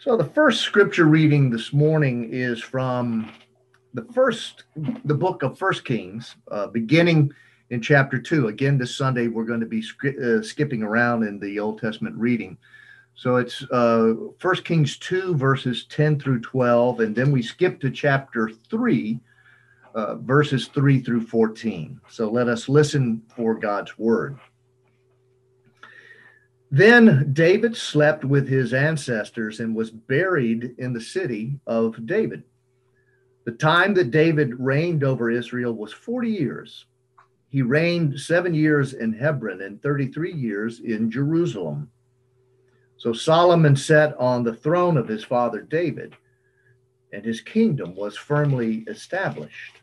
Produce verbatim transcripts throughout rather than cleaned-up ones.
So the first scripture reading this morning is from the first, the book of First Kings, uh, beginning in chapter two. Again, this Sunday we're going to be uh, skipping around in the Old Testament reading. So it's uh, First Kings two, verses ten through twelve, and then we skip to chapter three, uh, verses three through fourteen. So let us listen for God's word. Then David slept with his ancestors and was buried in the city of David. The time that David reigned over Israel was forty years. He reigned seven years in Hebron and thirty-three years in Jerusalem. So Solomon sat on the throne of his father David, and his kingdom was firmly established.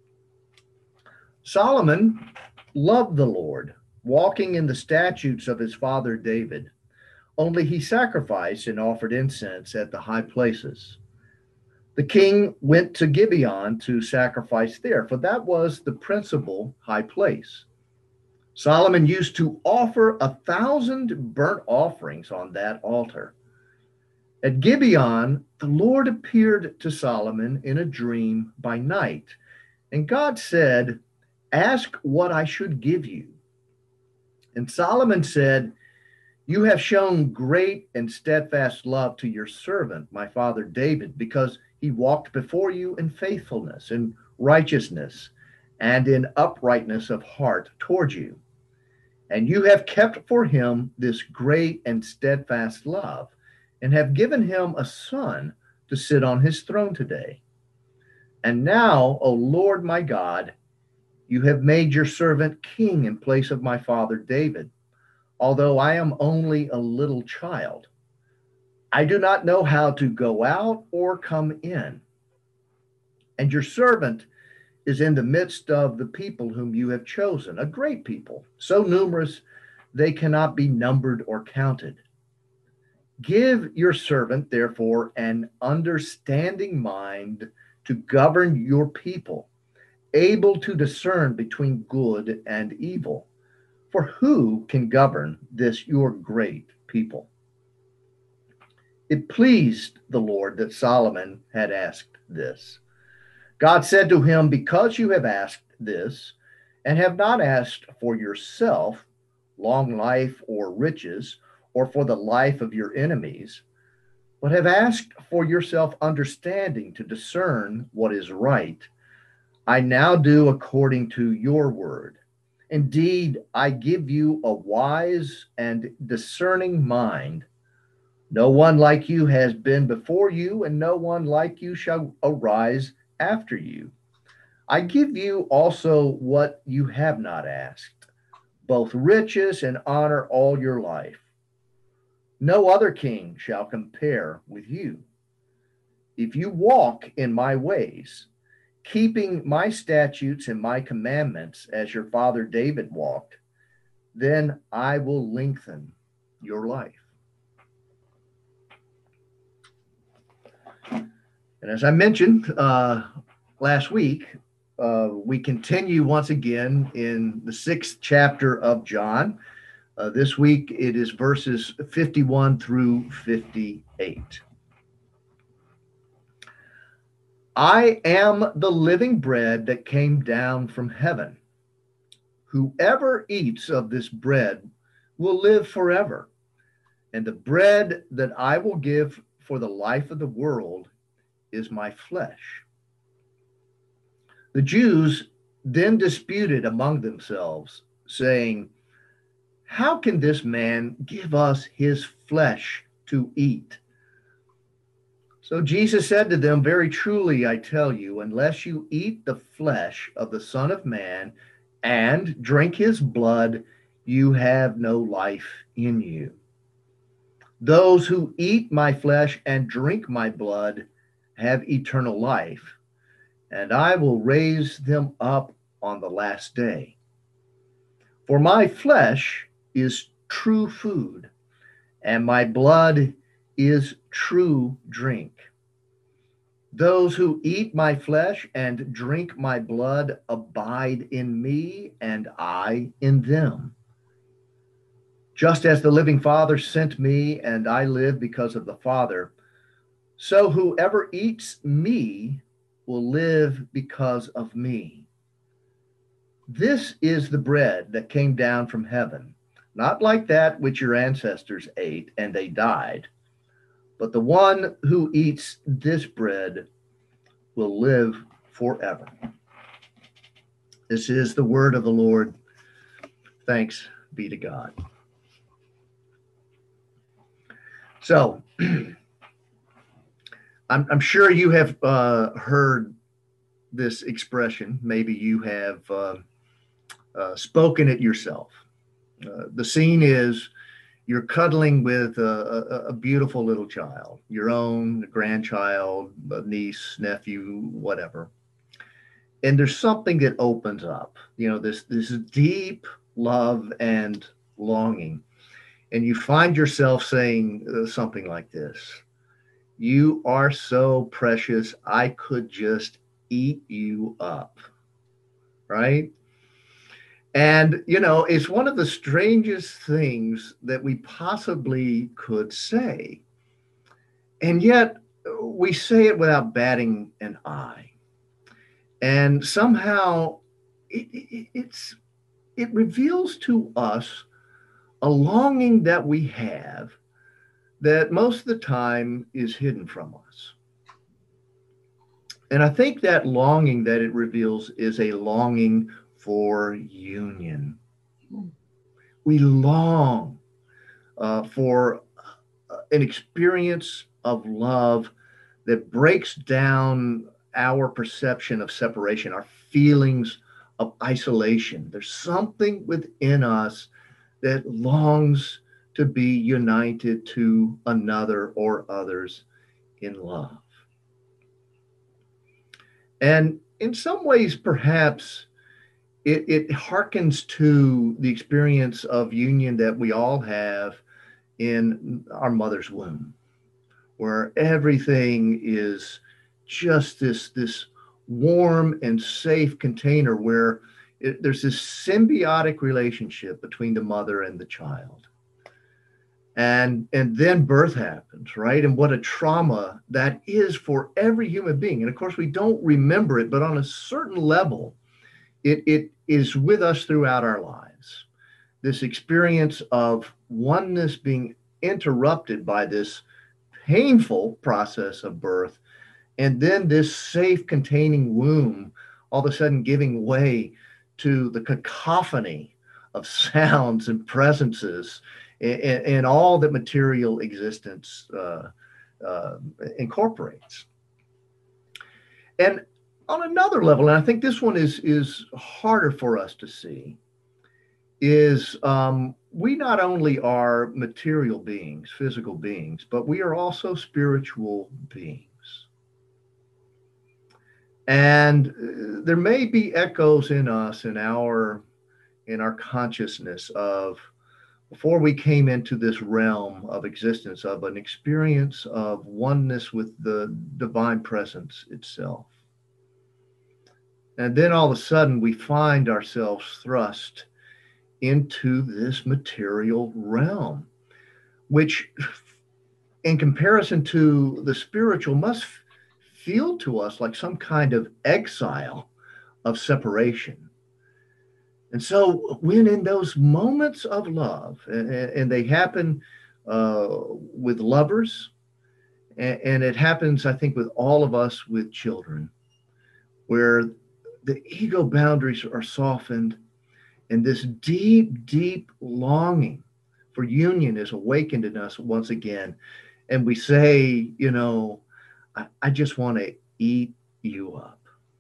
Solomon loved the Lord, walking in the statutes of his father David. Only he sacrificed and offered incense at the high places. The king went to Gibeon to sacrifice there, for that was the principal high place. Solomon used to offer a thousand burnt offerings on that altar. At Gibeon, the Lord appeared to Solomon in a dream by night, and God said, "Ask what I should give you." And Solomon said, "You have shown great and steadfast love to your servant, my father David, because he walked before you in faithfulness and righteousness and in uprightness of heart toward you. And you have kept for him this great and steadfast love, and have given him a son to sit on his throne today. And now, O Lord my God, you have made your servant king in place of my father David, although I am only a little child. I do not know how to go out or come in. And your servant is in the midst of the people whom you have chosen, a great people, so numerous they cannot be numbered or counted. Give your servant, therefore, an understanding mind to govern your people, able to discern between good and evil. For who can govern this your great people?" It pleased the Lord that Solomon had asked this. God said to him, "Because you have asked this, and have not asked for yourself long life or riches, or for the life of your enemies, but have asked for yourself understanding to discern what is right, I now do according to your word. Indeed, I give you a wise and discerning mind. No one like you has been before you, and no one like you shall arise after you. I give you also what you have not asked, both riches and honor all your life. No other king shall compare with you. If you walk in my ways, keeping my statutes and my commandments as your father David walked, then I will lengthen your life." And as I mentioned uh, last week, uh, we continue once again in the sixth chapter of John. Uh, this week it is verses fifty-one through fifty-eight. I am the living bread that came down from heaven. Whoever eats of this bread will live forever. And the bread that I will give for the life of the world is my flesh. The Jews then disputed among themselves, saying, "How can this man give us his flesh to eat?" So Jesus said to them, "Very truly I tell you, unless you eat the flesh of the Son of Man and drink his blood, you have no life in you. Those who eat my flesh and drink my blood have eternal life, and I will raise them up on the last day. For my flesh is true food, and my blood is true drink. Those who eat my flesh and drink my blood abide in me, and I in them. Just as the living Father sent me, and I live because of the Father, So whoever eats me will live because of me. This is the bread that came down from heaven, not like that which your ancestors ate and they died, but the one who eats this bread will live forever. This is the word of the Lord. Thanks be to God. So, I'm, I'm sure you have uh, heard this expression. Maybe you have uh, uh, spoken it yourself. Uh, the scene is you're cuddling with a, a, a beautiful little child, your own grandchild, a niece, nephew, whatever. And there's something that opens up, you know, this this deep love and longing. And you find yourself saying uh, something like this: "You are so precious, I could just eat you up." Right? And, you know, it's one of the strangest things that we possibly could say. And yet we say it without batting an eye. And somehow it, it, it's, it reveals to us a longing that we have that most of the time is hidden from us. And I think that longing that it reveals is a longing for union. We long uh, for an experience of love that breaks down our perception of separation, our feelings of isolation. There's something within us that longs to be united to another or others in love. And in some ways, perhaps it, it harkens to the experience of union that we all have in our mother's womb, where everything is just this, this warm and safe container where it, there's this symbiotic relationship between the mother and the child. And, and then birth happens, right? And what a trauma that is for every human being. And of course, we don't remember it, but on a certain level, it, it is with us throughout our lives. This experience of oneness being interrupted by this painful process of birth, and then this safe containing womb all of a sudden giving way to the cacophony of sounds and presences and, and all that material existence uh, uh, incorporates. And on another level, and I think this one is, is harder for us to see, is um, we not only are material beings, physical beings, but we are also spiritual beings. And uh, there may be echoes in us, in our, in our consciousness of before we came into this realm of existence, of an experience of oneness with the divine presence itself. And then all of a sudden we find ourselves thrust into this material realm, which in comparison to the spiritual must feel to us like some kind of exile of separation. And so when in those moments of love, and, and they happen uh, with lovers, and, and it happens, I think, with all of us with children, where the ego boundaries are softened and this deep, deep longing for union is awakened in us once again. And we say, you know, I, I just want to eat you up.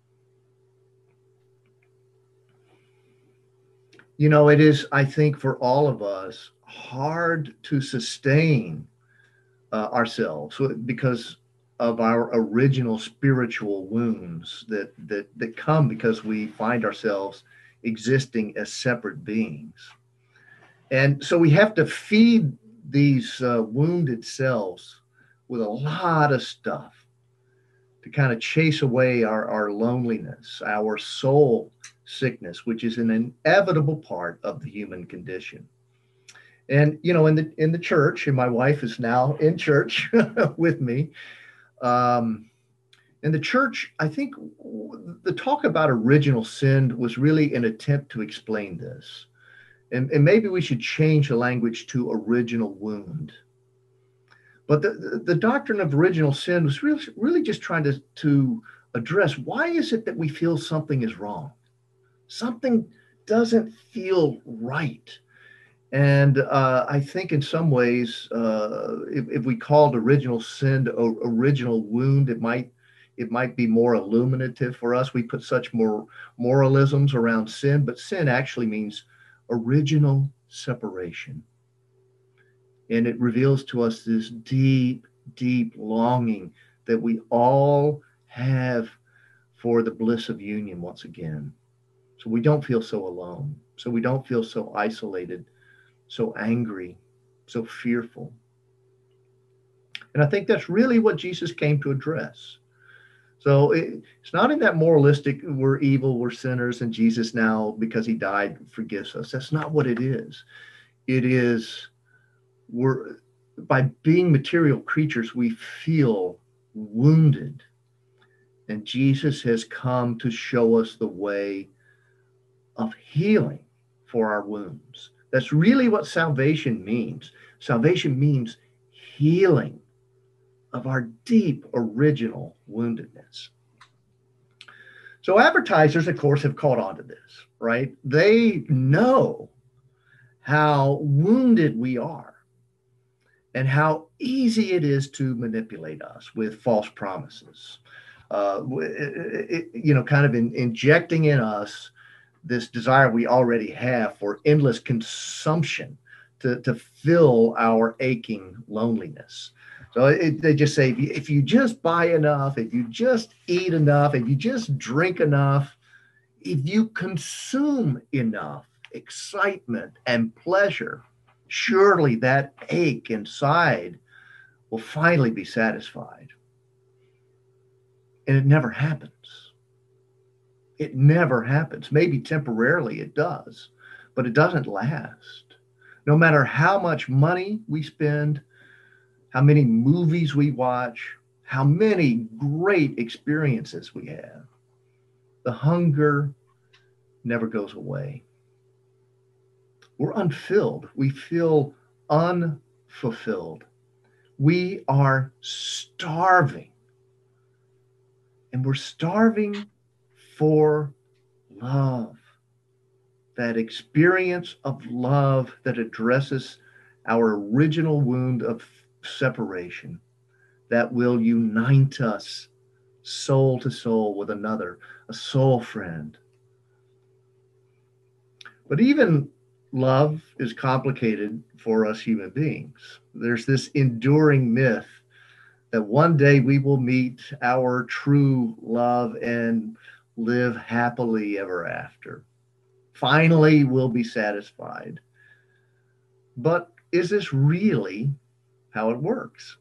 You know, it is, I think, for all of us, hard to sustain uh, ourselves because of our original spiritual wounds that, that, that come because we find ourselves existing as separate beings. And so we have to feed these uh, wounded selves with a lot of stuff to kind of chase away our, our loneliness, our soul sickness, which is an inevitable part of the human condition. And, you know, in the in the church, and my wife is now in church with me, Um, in the church, I think the talk about original sin was really an attempt to explain this. And, and maybe we should change the language to original wound. But the, the, the doctrine of original sin was really, really just trying to, to address why is it that we feel something is wrong? Something doesn't feel right. And uh, I think in some ways, uh, if, if we called original sin o- original wound, it might it might be more illuminative for us. We put such more moralisms around sin, but sin actually means original separation. And it reveals to us this deep, deep longing that we all have for the bliss of union once again. So we don't feel so alone. So we don't feel so isolated, so angry, so fearful. And I think that's really what Jesus came to address. So it, it's not in that moralistic, we're evil, we're sinners, and Jesus now, because he died, forgives us. That's not what it is. It is, we're, by being material creatures, we feel wounded. And Jesus has come to show us the way of healing for our wounds. That's really what salvation means. Salvation means healing of our deep original woundedness. So advertisers, of course, have caught on to this, right? They know how wounded we are and how easy it is to manipulate us with false promises. Uh, it, it, you know, kind of in, injecting in us this desire we already have for endless consumption to, to fill our aching loneliness. So it, they just say, if you, if you just buy enough, if you just eat enough, if you just drink enough, if you consume enough excitement and pleasure, surely that ache inside will finally be satisfied. And it never happens. It never happens. Maybe temporarily it does, but it doesn't last. No matter how much money we spend, how many movies we watch, how many great experiences we have, the hunger never goes away. We're unfilled. We feel unfulfilled. We are starving. And we're starving for love. That experience of love that addresses our original wound of separation, that will unite us soul to soul with another, a soul friend. But even love is complicated for us human beings. There's this enduring myth that one day we will meet our true love and live happily ever after. Finally, we'll be satisfied. But is this really how it works?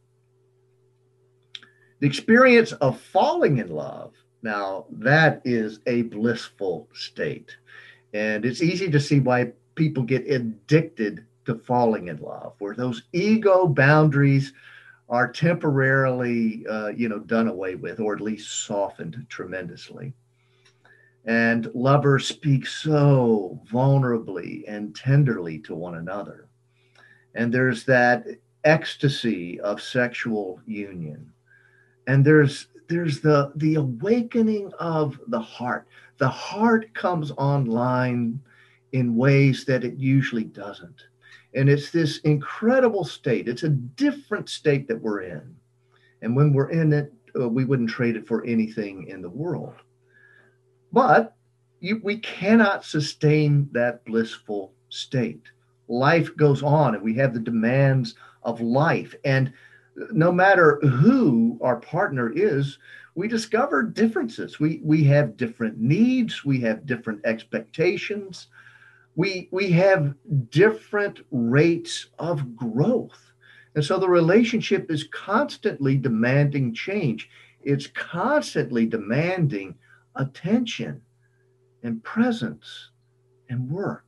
The experience of falling in love, now that is a blissful state. And it's easy to see why people get addicted to falling in love, where those ego boundaries are temporarily, uh, you know, done away with, or at least softened tremendously. And lovers speak so vulnerably and tenderly to one another. And there's that ecstasy of sexual union. And there's there's the the awakening of the heart. The heart comes online in ways that it usually doesn't. And it's this incredible state. It's a different state that we're in. And when we're in it, uh, we wouldn't trade it for anything in the world. But you, we cannot sustain that blissful state. Life goes on, and we have the demands of life. And no matter who our partner is, we discover differences. We, we have different needs, we have different expectations, we, we have different rates of growth. And so the relationship is constantly demanding change. It's constantly demanding attention and presence and work.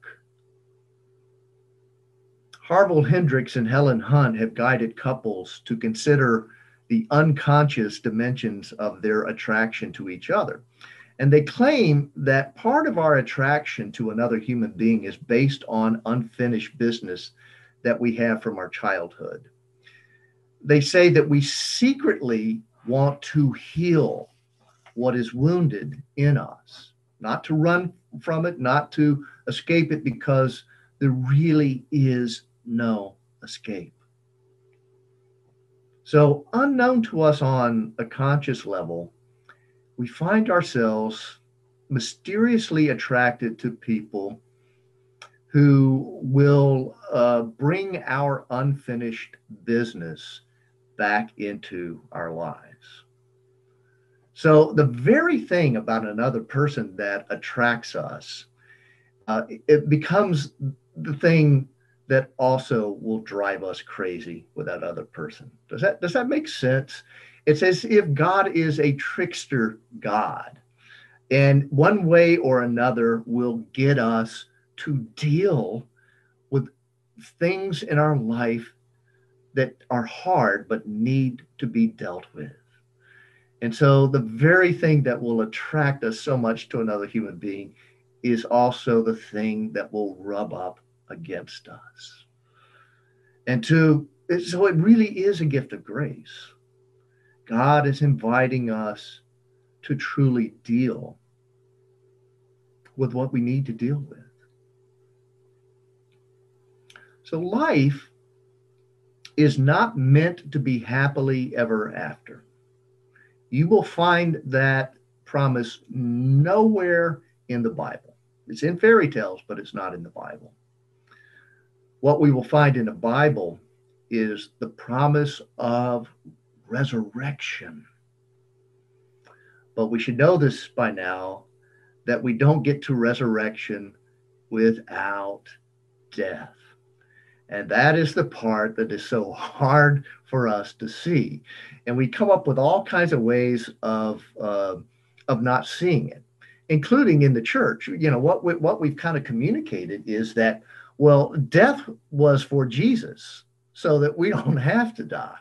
Harville Hendricks and Helen Hunt have guided couples to consider the unconscious dimensions of their attraction to each other. And they claim that part of our attraction to another human being is based on unfinished business that we have from our childhood. They say that we secretly want to heal what is wounded in us, not to run from it, not to escape it, because there really is no escape. So, unknown to us on a conscious level, we find ourselves mysteriously attracted to people who will uh, bring our unfinished business back into our lives. So the very thing about another person that attracts us, uh, it becomes the thing that also will drive us crazy with that other person. Does that does that make sense? It's as if God is a trickster God, and one way or another will get us to deal with things in our life that are hard but need to be dealt with. And so the very thing that will attract us so much to another human being is also the thing that will rub up against us. And to so it really is a gift of grace. God is inviting us to truly deal with what we need to deal with. So life is not meant to be happily ever after. You will find that promise nowhere in the Bible. It's in fairy tales, but it's not in the Bible. What we will find in the Bible is the promise of resurrection. But we should know this by now, that we don't get to resurrection without death. And that is the part that is so hard for us to see. And we come up with all kinds of ways of, uh, of not seeing it, including in the church. You know, what, we, what we've kind of communicated is that, well, death was for Jesus so that we don't have to die.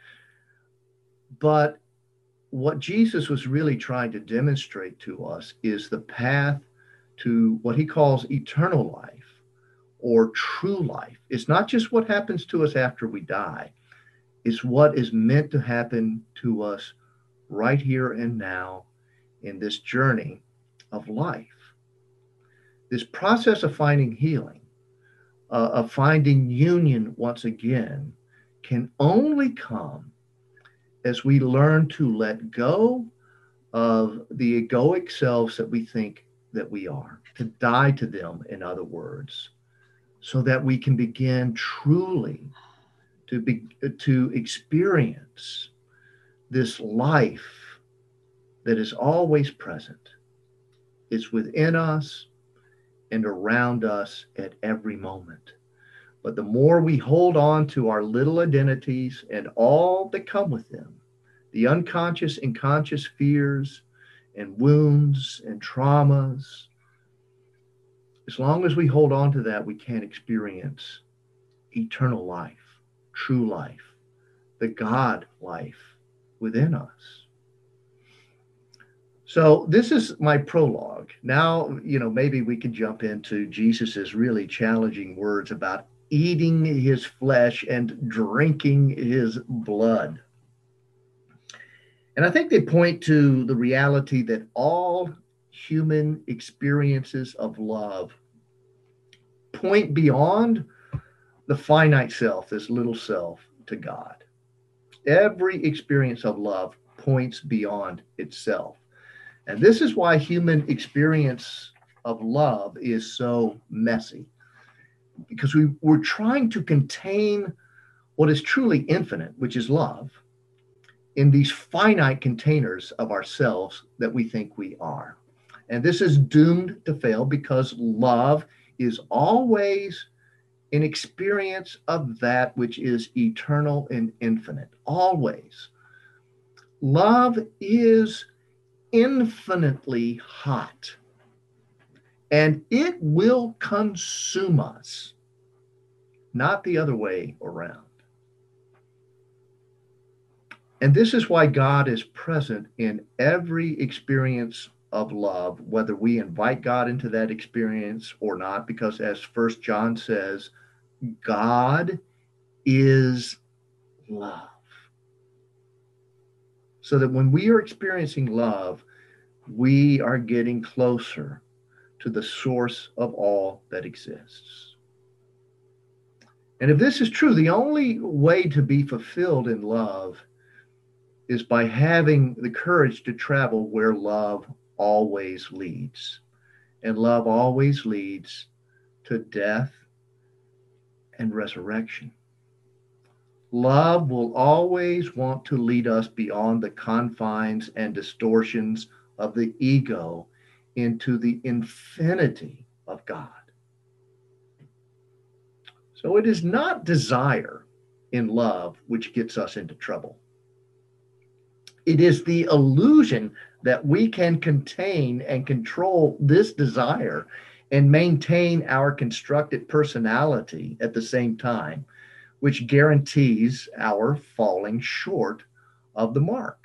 But what Jesus was really trying to demonstrate to us is the path to what he calls eternal life, or true life. It's not just what happens to us after we die. It's what is meant to happen to us right here and now in this journey of life. This process of finding healing, uh, of finding union once again, can only come as we learn to let go of the egoic selves that we think that we are, to die to them, in other words, so that we can begin truly to be to experience this life that is always present. It's within us and around us at every moment. But the more we hold on to our little identities and all that come with them, the unconscious and conscious fears and wounds and traumas, as long as we hold on to that, we can't experience eternal life, true life, the God life within us. So this is my prologue. Now, you know, maybe we could jump into Jesus's really challenging words about eating his flesh and drinking his blood. And I think they point to the reality that all human experiences of love point beyond the finite self, this little self, to God. Every experience of love points beyond itself. And this is why human experience of love is so messy, because we, we're trying to contain what is truly infinite, which is love, in these finite containers of ourselves that we think we are. And this is doomed to fail, because love is always an experience of that which is eternal and infinite. Always. Love is infinitely hot, and it will consume us, not the other way around. And this is why God is present in every experience of love, whether we invite God into that experience or not, because as First John says, God is love. So that when we are experiencing love, we are getting closer to the source of all that exists. And if this is true, the only way to be fulfilled in love is by having the courage to travel where love always leads. And love always leads to death and resurrection. Love will always want to lead us beyond the confines and distortions of the ego into the infinity of God. So it is not desire in love which gets us into trouble. It is the illusion that we can contain and control this desire and maintain our constructed personality at the same time, which guarantees our falling short of the mark.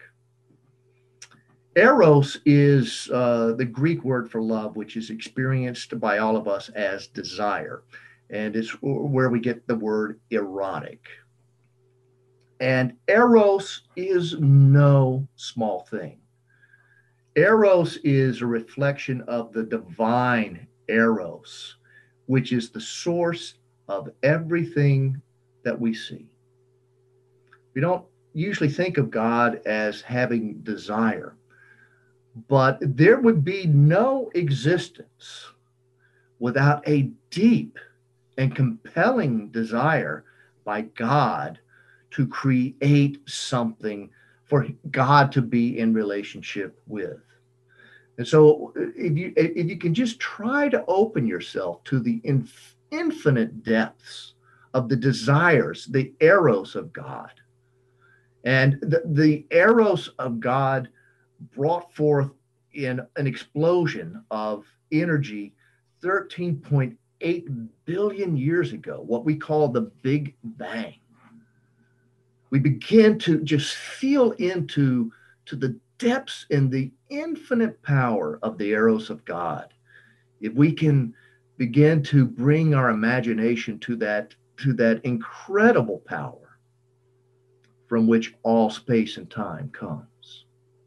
Eros is uh, the Greek word for love, which is experienced by all of us as desire. And it's where we get the word erotic. And Eros is no small thing. Eros is a reflection of the divine Eros, which is the source of everything that we see. We don't usually think of God as having desire, but there would be no existence without a deep and compelling desire by God to create something for God to be in relationship with. And so if you if you can just try to open yourself to the inf- infinite depths of the desires, the eros of God. And the, the eros of God brought forth in an explosion of energy thirteen point eight billion years ago, what we call the Big Bang. We begin to just feel into to the depths and the infinite power of the eros of God. If we can begin to bring our imagination to that to that incredible power from which all space and time comes.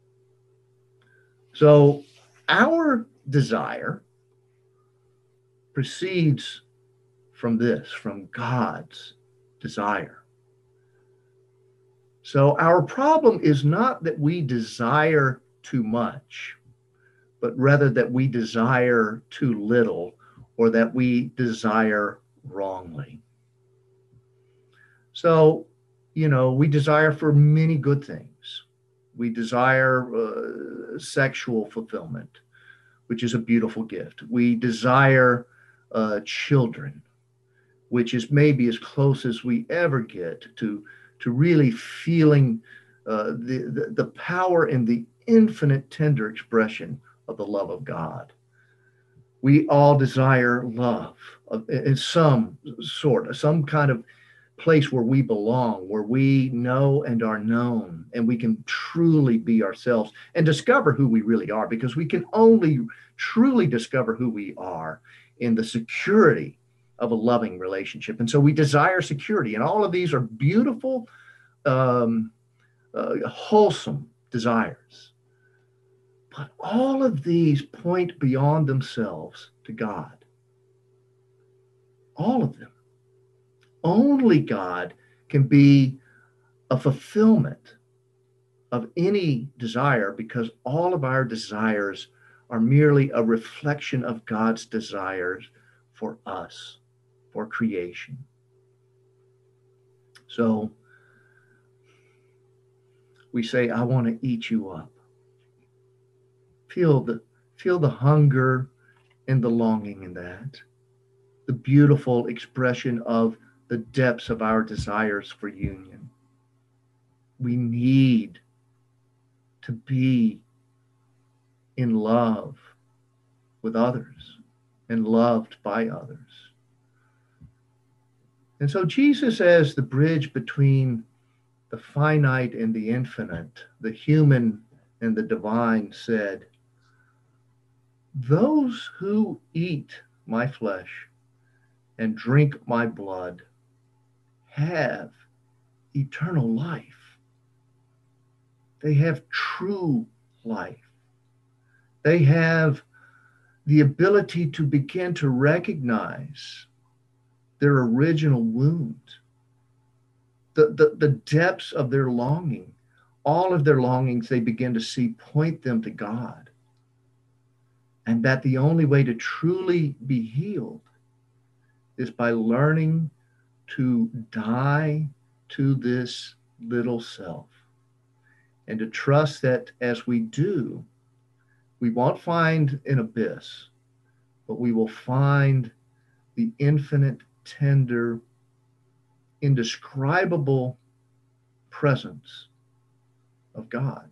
So our desire proceeds from this, from God's desire. So our problem is not that we desire too much, but rather that we desire too little or that we desire wrongly. So, you know, we desire for many good things. We desire uh, sexual fulfillment, which is a beautiful gift. We desire uh, children, which is maybe as close as we ever get to to really feeling uh, the, the, the power and the infinite tender expression of the love of God. We all desire love of, in some sort, some kind of place where we belong, where we know and are known, and we can truly be ourselves and discover who we really are, because we can only truly discover who we are in the security of a loving relationship. And so we desire security. And all of these are beautiful, um, uh, wholesome desires. But all of these point beyond themselves to God. All of them. Only God can be a fulfillment of any desire, because all of our desires are merely a reflection of God's desires for us, for creation. So we say, I want to eat you up. Feel the, feel the hunger and the longing in that. The beautiful expression of the depths of our desires for union. We need to be in love with others and loved by others. And so Jesus, as the bridge between the finite and the infinite, the human and the divine, said, "Those who eat my flesh and drink my blood have eternal life. They have true life. They have the ability to begin to recognize their original wound, the, the, the depths of their longing. All of their longings they begin to see point them to God. And that the only way to truly be healed is by learning to die to this little self and to trust that as we do, we won't find an abyss, but we will find the infinite, tender, indescribable presence of God.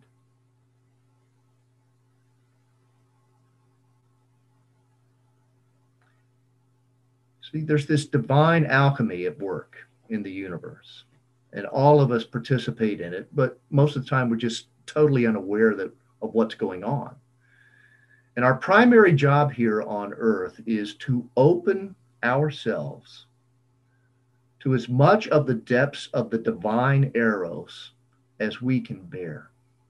See, there's this divine alchemy at work in the universe, and all of us participate in it, but most of the time we're just totally unaware that, of what's going on. And our primary job here on earth is to open ourselves to as much of the depths of the divine eros as we can bear.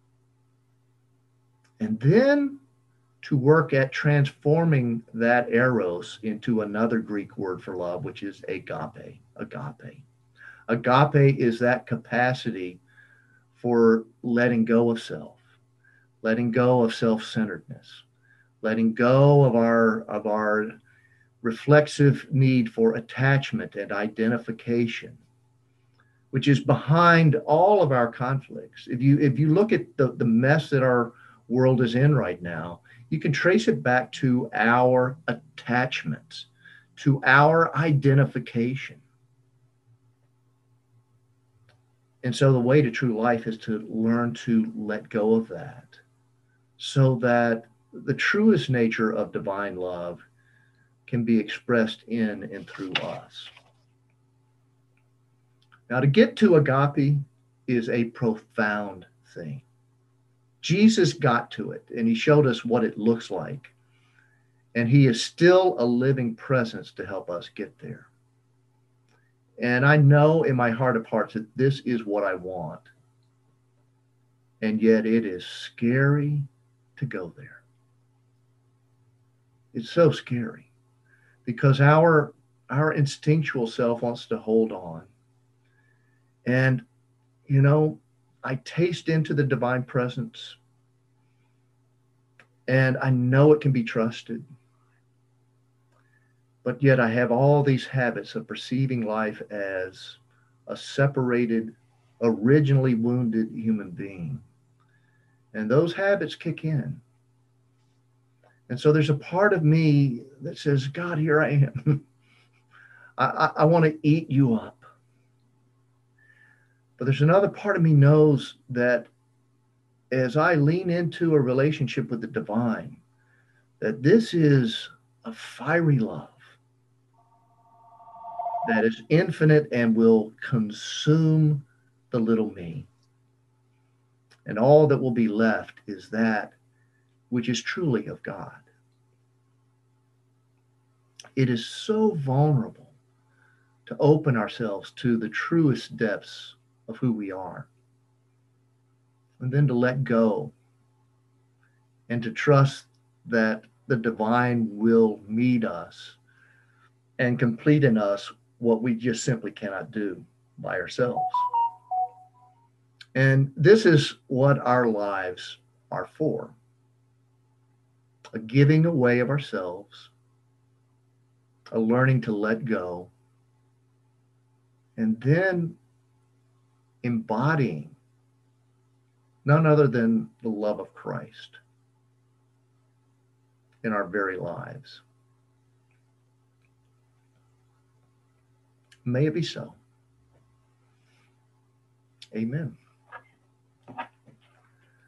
And then to work at transforming that eros into another Greek word for love, which is agape. Agape. Agape is that capacity for letting go of self, letting go of self-centeredness, letting go of our of our reflexive need for attachment and identification, which is behind all of our conflicts. If you if you look at the, the mess that our world is in right now, you can trace it back to our attachments, to our identification. And so the way to true life is to learn to let go of that so that the truest nature of divine love can be expressed in and through us. Now, to get to agape is a profound thing. Jesus got to it, and he showed us what it looks like. And he is still a living presence to help us get there. And I know in my heart of hearts that this is what I want. And yet it is scary to go there. It's so scary because our, our instinctual self wants to hold on. And, you know, I taste into the divine presence and I know it can be trusted. But yet I have all these habits of perceiving life as a separated, originally wounded human being. And those habits kick in. And so there's a part of me that says, God, here I am. I, I, I want to eat you up. But there's another part of me knows that as I lean into a relationship with the divine, that this is a fiery love that is infinite and will consume the little me. And all that will be left is that which is truly of God. It is so vulnerable to open ourselves to the truest depths of who we are. And then to let go and to trust that the divine will meet us and complete in us what we just simply cannot do by ourselves. And this is what our lives are for. A giving away of ourselves, a learning to let go, and then embodying none other than the love of Christ in our very lives. May it be so. Amen.